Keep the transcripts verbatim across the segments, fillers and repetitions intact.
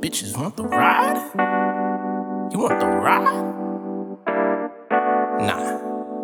Bitches want the ride? You want the ride? Nah.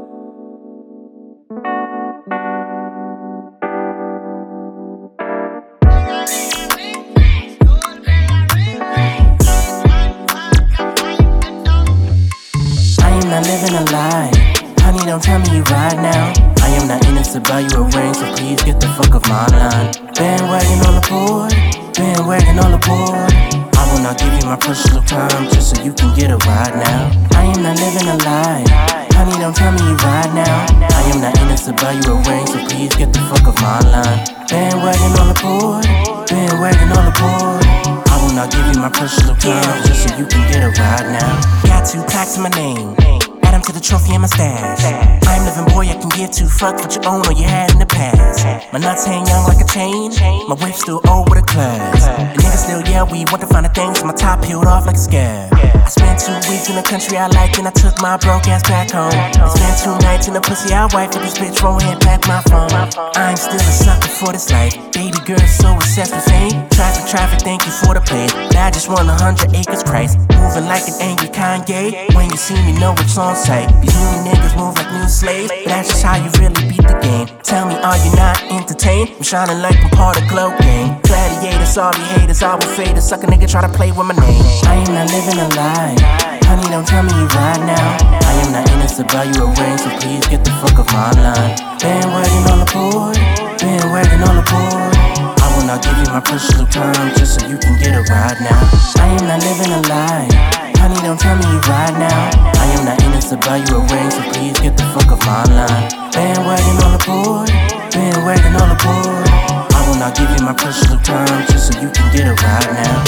I am not living a lie. Honey, don't tell me you ride now. I am not in this to buy you a ring, so please get the fuck off my line. Bandwagon all aboard, bandwagon all aboard. I will not give you my personal time just so you can get a ride now. I am not living a lie. Honey, don't tell me you ride now. I am not in this to buy you a ring, so please get the fuck off my line. Bandwagon all aboard, bandwagon all aboard. I will not give you my personal time just so you can get a ride now. Got two plaques in my name, add them to the trophy in my stash. I'm living boy, I can give two fucks what you own or you had in the past. My nuts hang young like a chain, my whip still old with a class. And niggas still yell we want to find the things, my top peeled off like a scab. I spent two weeks in the country I liked and I took my broke ass back home. I spent two nights in the pussy I wife with this bitch won't hit back my phone. I'm still a sucker for this life, baby girl so obsessed with fame. Traffic, traffic, thank you for the play, but I just want a hundred acres price. Moving like an angry Kanye, when you see me know it's on sight. These new niggas move like new slaves, but that's just how you really beat the game. Tell me, are you not entertained? I'm shining like I'm part of Glow Gang. Gladiator, sorry haters, I will fade a sucker nigga try to play with my name. I am not living a lie. Honey, don't tell me you ride now. I am not in this to buy you a ring, so please get the fuck off my line. Bandwagon all aboard, bandwagon all aboard. I will not give you my personal time just so you can get a ride now. I am not living a lie. Honey, don't tell me you ride now. I am not in this to buy you a ring, so please get the fuck off my line. Bandwagon all aboard, bandwagon all aboard. I will not give you my personal time just so you can get a ride now.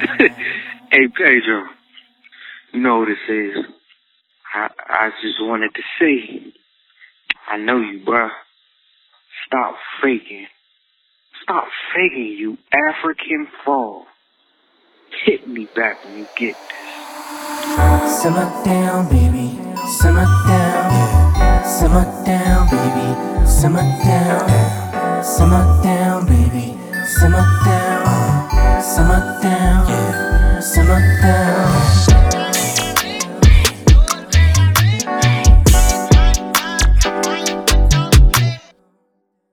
Hey Pedro, you know what this is. I, I just wanted to say, I know you, bruh. Stop faking. Stop faking, you African fall. Hit me back when you get this. Simmer down, baby. Simmer down. Simmer down, baby. Simmer down. Simmer down, baby. Simmer down. Simmer down. Simmer down.